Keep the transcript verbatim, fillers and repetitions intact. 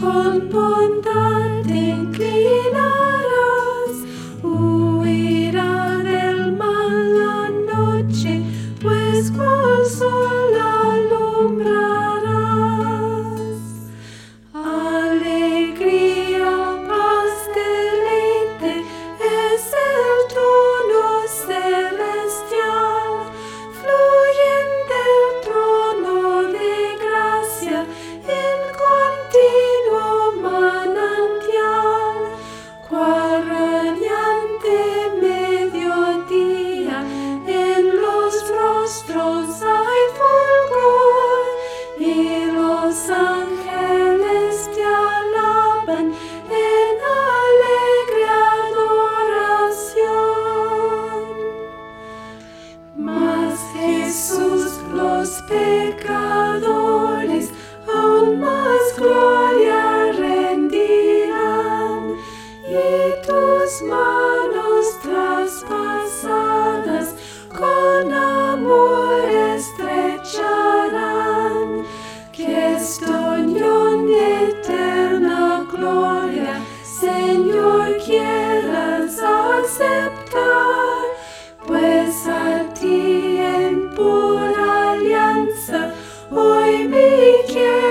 con bondad te inclinarás, huirá del mal la noche, pues cual sol alumbrarás. Alegría, paz, deleite, es el tono celestial, fluyen del trono de gracia en continuo manantial, cual radiante mediodía en los rostros hay fulgor, y los ángeles te alaban en alegre adoración. Mas Jesús, los pecadores aún más gloria rendirán, y tus manos traspasadas con amor estrecharán, que esta unión de eterna gloria, Señor, quieras aceptar, pues a ti en pura alianza hoy me quiero